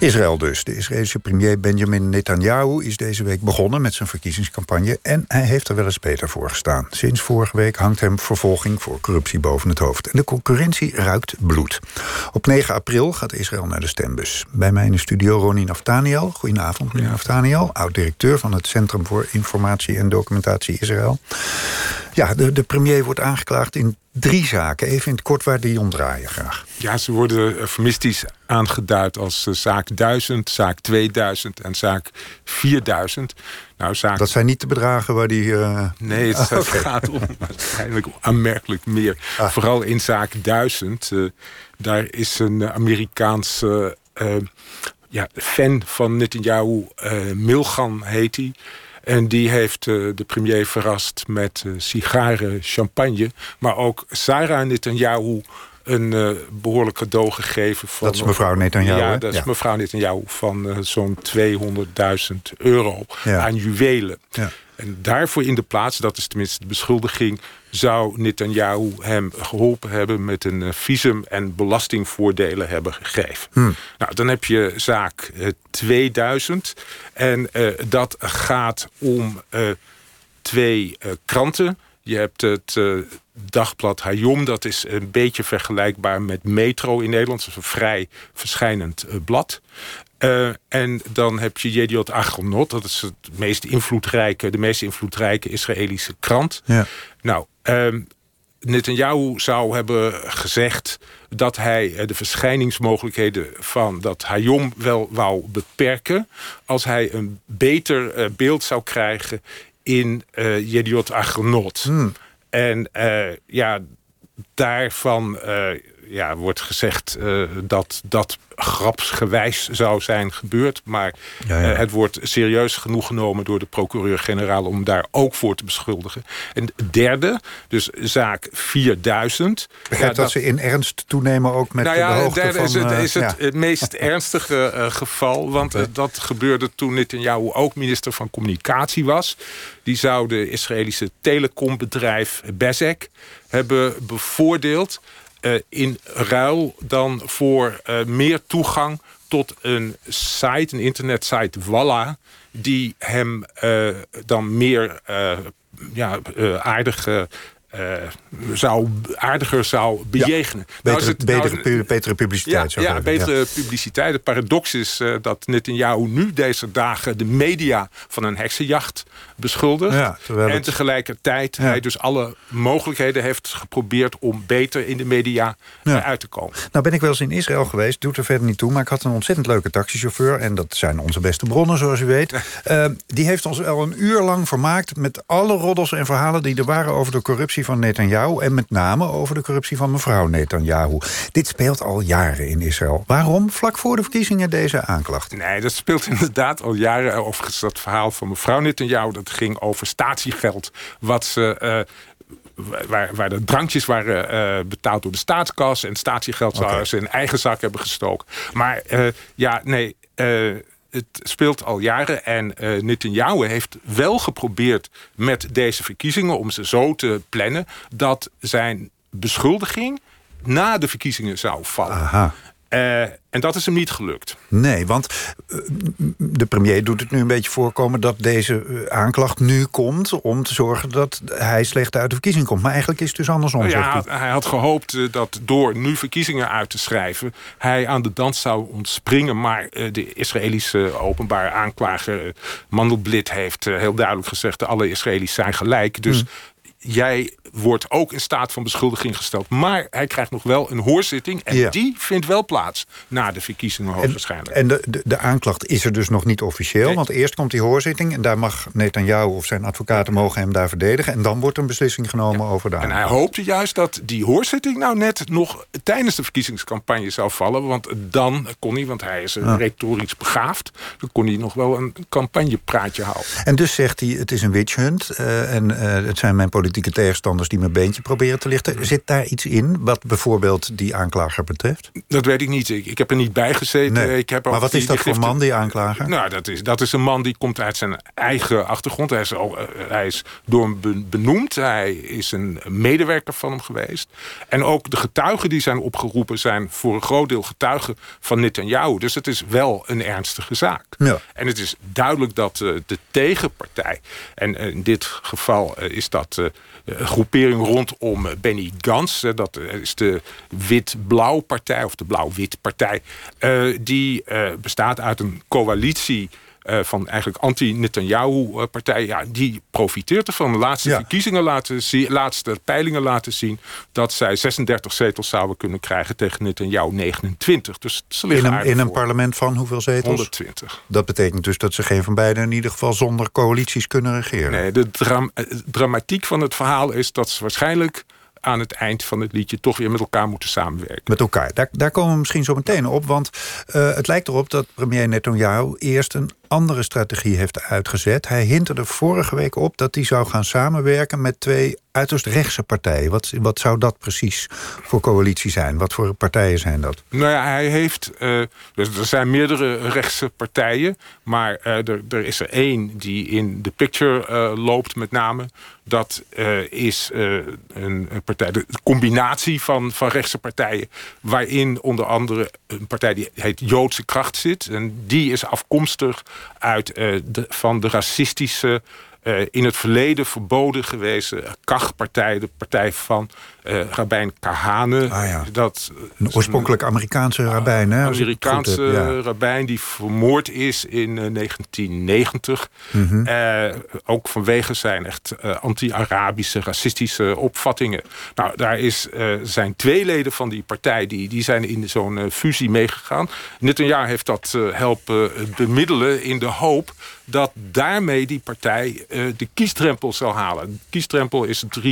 Israël dus. De Israëlische premier Benjamin Netanyahu is deze week begonnen met zijn verkiezingscampagne en hij heeft er wel eens beter voor gestaan. Sinds vorige week hangt hem vervolging voor corruptie boven het hoofd. En de concurrentie ruikt bloed. Op 9 april gaat Israël naar de stembus. Bij mij in de studio Ronnie Naftaniel. Goedenavond, meneer Naftaniel. Oud-directeur van het Centrum voor Informatie en Documentatie Israël. Ja, de premier wordt aangeklaagd in 3 zaken. Even in het kort waar die omdraaien graag. Ja, ze worden eufemistisch aangeduid als zaak 1000, zaak 2000 en zaak 4000. Nou, dat zijn niet de bedragen waar die... Nee, het gaat om waarschijnlijk aanmerkelijk meer. Vooral in zaak 1000. Daar is een Amerikaanse fan van Netanyahu, Milgan heet hij. En die heeft de premier verrast met sigaren, champagne. Maar ook Sarah Netanyahu een behoorlijk cadeau gegeven. Dat is mevrouw Netanyahu, Ja, dat is mevrouw Netanyahu van zo'n €200.000 aan juwelen. Ja. En daarvoor in de plaats, dat is tenminste de beschuldiging, zou Netanyahu hem geholpen hebben met een visum en belastingvoordelen hebben gegeven. Nou, dan heb je zaak 2000. En dat gaat om 2 kranten. Je hebt het dagblad Hayom, dat is een beetje vergelijkbaar met Metro in Nederland. Dat is een vrij verschijnend blad. En dan heb je Yediot Ahronot, dat is de meest invloedrijke Israëlische krant. Ja. Nou, Netanyahu zou hebben gezegd dat hij de verschijningsmogelijkheden van dat Hayom wel wou beperken als hij een beter beeld zou krijgen in Yediot Ahronot. En daarvan wordt gezegd dat dat grapsgewijs zou zijn gebeurd. Maar het wordt serieus genoeg genomen door de procureur-generaal om daar ook voor te beschuldigen. En derde, dus zaak 4000. Begrijp dat ze in ernst toenemen ook met de hoogte van... derde is het meest ernstige geval. Want dat gebeurde toen Netanyahu ook minister van Communicatie was. Die zou de Israëlische telecombedrijf Bezeq hebben bevoordeeld in ruil dan voor meer toegang tot een site, een internetsite Walla, die hem dan meer aardiger zou bejegenen. Betere publiciteit. Betere publiciteit. De paradox is dat Netanyahu nu deze dagen de media van een heksenjacht beschuldigt. En tegelijkertijd hij dus alle mogelijkheden heeft geprobeerd om beter in de media uit te komen. Nou ben ik wel eens in Israël geweest, doet er verder niet toe, maar ik had een ontzettend leuke taxichauffeur en dat zijn onze beste bronnen, zoals u weet. Die heeft ons wel een uur lang vermaakt met alle roddels en verhalen die er waren over de corruptie van Netanyahu en met name over de corruptie van mevrouw Netanyahu. Dit speelt al jaren in Israël. Waarom vlak voor de verkiezingen deze aanklacht? Nee, dat speelt inderdaad al jaren. Overigens dat verhaal van mevrouw Netanyahu, dat ging over statiegeld wat ze waar de drankjes waren betaald door de staatskas en statiegeld zouden ze in eigen zak hebben gestoken. Maar het speelt al jaren en Netanyahu heeft wel geprobeerd met deze verkiezingen om ze zo te plannen dat zijn beschuldiging na de verkiezingen zou vallen. Aha. En dat is hem niet gelukt. Nee, want de premier doet het nu een beetje voorkomen dat deze aanklacht nu komt om te zorgen dat hij slecht uit de verkiezing komt. Maar eigenlijk is het dus andersom. Hij had gehoopt dat door nu verkiezingen uit te schrijven hij aan de dans zou ontspringen. Maar de Israëlische openbare aanklager Mandelblit heeft heel duidelijk gezegd alle Israëli's zijn gelijk. Dus jij wordt ook in staat van beschuldiging gesteld. Maar hij krijgt nog wel een hoorzitting. En die vindt wel plaats na de verkiezingen hoogstwaarschijnlijk. En de aanklacht is er dus nog niet officieel. Nee. Want eerst komt die hoorzitting. En daar mag Netanyahu of zijn advocaten mogen hem daar verdedigen. En dan wordt een beslissing genomen over de aanklacht. En hij hoopte juist dat die hoorzitting nou net nog tijdens de verkiezingscampagne zou vallen. Want dan kon hij, want hij is retorisch begaafd. Dan kon hij nog wel een campagnepraatje houden. En dus zegt hij, het is een witch hunt. En het zijn mijn politieke politieke tegenstanders die mijn beentje proberen te lichten. Zit daar iets in wat bijvoorbeeld die aanklager betreft? Dat weet ik niet. Ik heb er niet bij gezeten. Nee. Maar wat is dat voor man, die aanklager? Nou, dat is een man die komt uit zijn eigen achtergrond. Hij is door hem benoemd. Hij is een medewerker van hem geweest. En ook de getuigen die zijn opgeroepen zijn voor een groot deel getuigen van Netanyahu. Dus het is wel een ernstige zaak. Ja. En het is duidelijk dat de tegenpartij, en in dit geval is dat een groepering rondom Benny Gantz, dat is de wit-blauw partij of de blauw-wit partij, die bestaat uit een coalitie van eigenlijk anti-Netanyahu-partij. Ja, die profiteert ervan. De laatste verkiezingen laatste peilingen laten zien dat zij 36 zetels zouden kunnen krijgen tegen Netanyahu 29. Dus ze liggen in een parlement van hoeveel zetels? 120. Dat betekent dus dat ze geen van beiden in ieder geval zonder coalities kunnen regeren. Nee, de dramatiek van het verhaal is dat ze waarschijnlijk aan het eind van het liedje toch weer met elkaar moeten samenwerken. Met elkaar. Daar komen we misschien zo meteen op. Want het lijkt erop dat premier Netanyahu eerst een andere strategie heeft uitgezet. Hij hinterde vorige week op dat hij zou gaan samenwerken met 2 uiterst rechtse partijen. Wat zou dat precies voor coalitie zijn? Wat voor partijen zijn dat? Nou ja, hij heeft dus er zijn meerdere rechtse partijen, maar er is er één die in de picture loopt met name. Dat is een partij, de combinatie van rechtse partijen, waarin onder andere een partij die heet Joodse Kracht zit. En die is afkomstig uit van de racistische, in het verleden verboden gewezen Kach-partij, de partij van rabbijn Kahane. Een oorspronkelijk Amerikaanse rabbijn. Hè, Amerikaanse rabbijn die vermoord is in 1990. Mm-hmm. Ook vanwege zijn echt anti-Arabische, racistische opvattingen. Nou, daar zijn 2 leden van die partij die zijn in zo'n fusie meegegaan. Netanyahu heeft dat helpen bemiddelen in de hoop dat daarmee die partij de kiesdrempel zal halen. De kiesdrempel is 3,25%.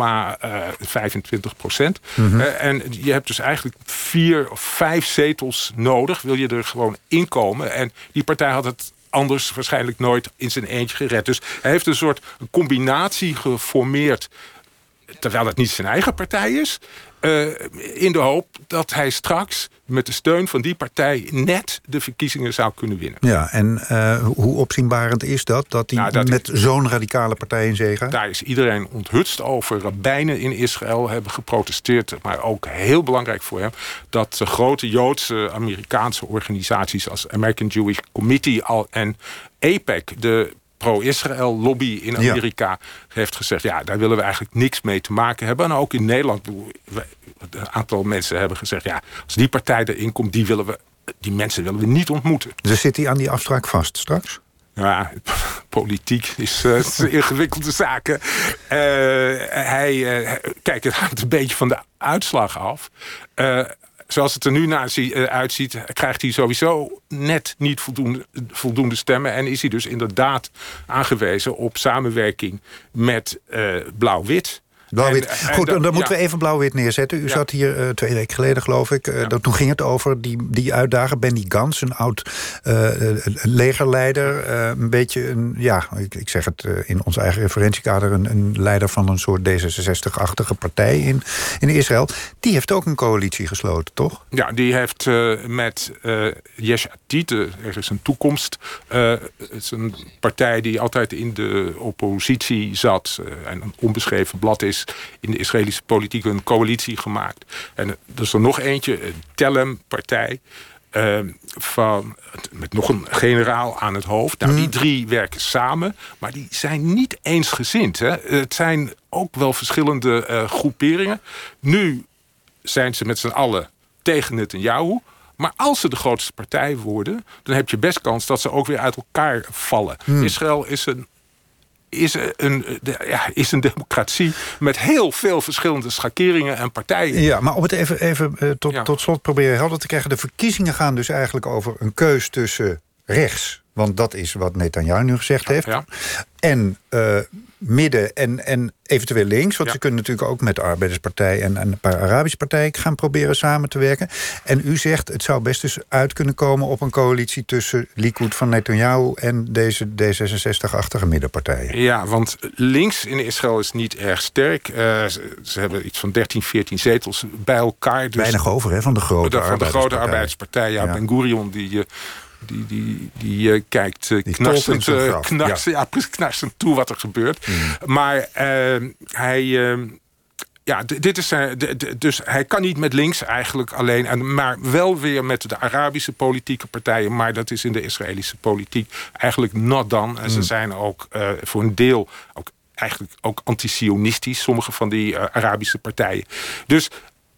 Mm-hmm. En je hebt dus eigenlijk 4 of 5 zetels nodig. Wil je er gewoon inkomen. En die partij had het anders waarschijnlijk nooit in zijn eentje gered. Dus hij heeft een soort combinatie geformeerd, terwijl het niet zijn eigen partij is, in de hoop dat hij straks met de steun van die partij net de verkiezingen zou kunnen winnen. Ja, en hoe opzienbarend is dat? Dat hij met zo'n radicale partij in zee gaat? Daar is iedereen onthutst over. Rabbijnen in Israël hebben geprotesteerd. Maar ook heel belangrijk voor hem dat de grote Joodse Amerikaanse organisaties als American Jewish Committee en AIPAC, de pro-Israël lobby in Amerika, heeft gezegd, ja, daar willen we eigenlijk niks mee te maken hebben. En ook in Nederland, een aantal mensen hebben gezegd, ja, als die partij erin komt, die mensen willen we niet ontmoeten. Dus zit hij aan die afspraak vast straks? Ja, politiek is ingewikkelde zaken. Kijk, het hangt een beetje van de uitslag af. Zoals het er nu uitziet, krijgt hij sowieso net niet voldoende stemmen. En is hij dus inderdaad aangewezen op samenwerking met Blauw-Wit. Blauw-wit. Goed, dan moeten we even Blauw-wit neerzetten. U zat hier 2 weken geleden, geloof ik. Toen ging het over die uitdager, Benny Gantz, een oud legerleider. Een beetje, ik zeg het in ons eigen referentiekader, een leider van een soort D66-achtige partij in Israël. Die heeft ook een coalitie gesloten, toch? Ja, die heeft met Yesh Atid, er is een toekomst. Het is een partij die altijd in de oppositie zat en een onbeschreven blad is in de Israëlische politiek, een coalitie gemaakt. En er is er nog eentje, een Telem-partij, met nog een generaal aan het hoofd. Nou, die 3 werken samen, maar die zijn niet eensgezind. Hè. Het zijn ook wel verschillende groeperingen. Nu zijn ze met z'n allen tegen Netanyahu. Maar als ze de grootste partij worden, dan heb je best kans dat ze ook weer uit elkaar vallen. Israël is een democratie met heel veel verschillende schakeringen en partijen. Ja, maar om het even tot slot proberen helder te krijgen. De verkiezingen gaan dus eigenlijk over een keus tussen rechts, Want dat is wat Netanyahu nu gezegd heeft. Ja. En midden en eventueel links. Want Ja. ze kunnen natuurlijk ook met de Arbeiderspartij en een paar Arabische partijen gaan proberen samen te werken. En u zegt, het zou best dus uit kunnen komen op een coalitie tussen Likud van Netanyahu en deze D66-achtige middenpartijen. Ja, want links in Israël is niet erg sterk. Ze hebben iets van 13, 14 zetels bij elkaar. Dus weinig over, hè, van de grote arbeidspartij. Ja. Ben Gurion, die kijkt knarsend toe wat er gebeurt. Maar dus hij kan niet met links eigenlijk alleen, maar wel weer met de Arabische politieke partijen. Maar dat is in de Israëlische politiek eigenlijk not done. En ze zijn ook voor een deel eigenlijk ook anti-sionistisch, sommige van die Arabische partijen. Dus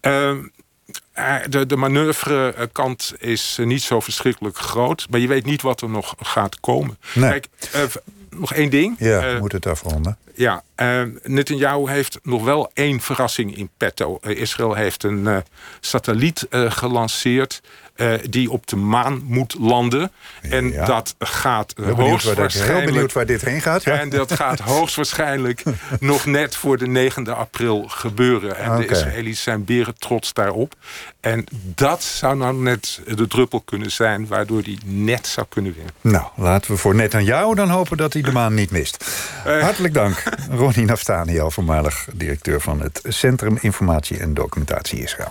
de manoeuvrekant is niet zo verschrikkelijk groot. Maar je weet niet wat er nog gaat komen. Nee. Kijk, nog één ding. Ja, moet het afronden. Ja, Netanyahu heeft nog wel één verrassing in petto. Israël heeft een satelliet gelanceerd die op de maan moet landen. En dat gaat hoogstwaarschijnlijk... Heel benieuwd waar dit heen gaat. Ja. En dat gaat hoogstwaarschijnlijk nog net voor de 9e april gebeuren. En de Israëli's zijn beren trots daarop. En dat zou nou net de druppel kunnen zijn waardoor hij net zou kunnen winnen. Nou, laten we voor Netanyahu dan hopen dat hij de maan niet mist. Hartelijk dank, Ronnie Naftaniel, voormalig directeur van het Centrum Informatie en Documentatie Israël.